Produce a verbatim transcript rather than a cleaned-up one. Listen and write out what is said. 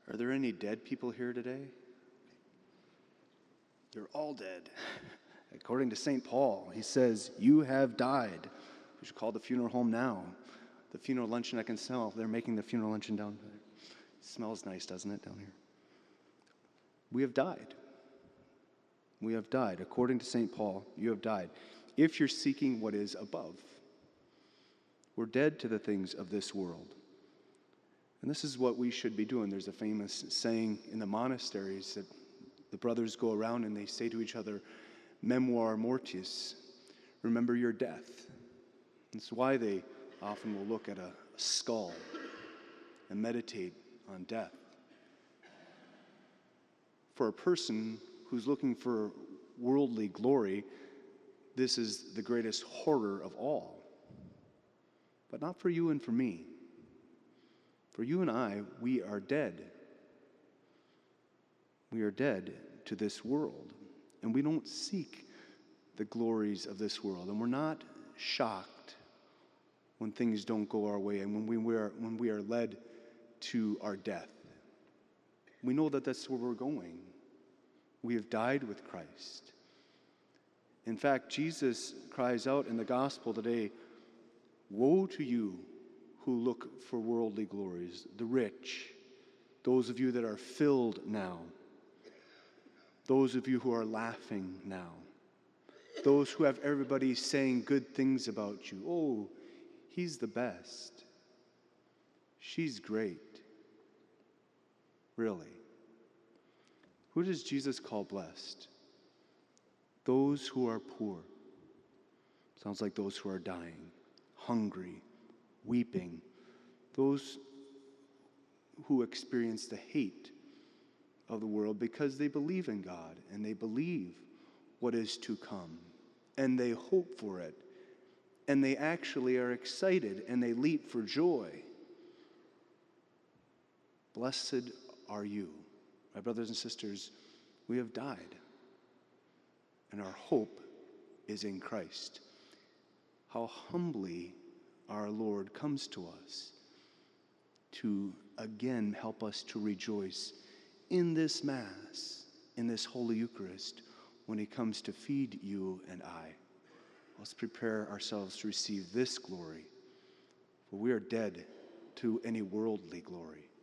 Are there any dead people here today? You're all dead. According to Saint Paul, he says, you have died. We should call the funeral home now. The funeral luncheon I can smell. They're making the funeral luncheon down there. It smells nice, doesn't it, down here? We have died. We have died. According to Saint Paul, you have died. If you're seeking what is above. We're dead to the things of this world. And this is what we should be doing. There's a famous saying in the monasteries that the brothers go around and they say to each other, Memoir mortis, remember your death. That's why they often will look at a skull and meditate on death. For a person who's looking for worldly glory, this is the greatest horror of all. But not for you and for me. For you and I, we are dead. We are dead to this world. And we don't seek the glories of this world. And we're not shocked when things don't go our way and when we are, when we are led to our death. We know that that's where we're going. We have died with Christ. In fact, Jesus cries out in the gospel today, woe to you who look for worldly glories, the rich, those of you that are filled now, those of you who are laughing now, those who have everybody saying good things about you. Oh, he's the best. She's great. Really. Who does Jesus call blessed? Those who are poor. Sounds like those who are dying, hungry, weeping. Those who experience the hate of the world because they believe in God and they believe what is to come and they hope for it and they actually are excited and they leap for joy. Blessed are you. My brothers and sisters, we have died and our hope is in Christ. How humbly our Lord comes to us to again help us to rejoice in this Mass, in this Holy Eucharist, when he comes to feed you and I. Let's prepare ourselves to receive this glory, for we are dead to any worldly glory.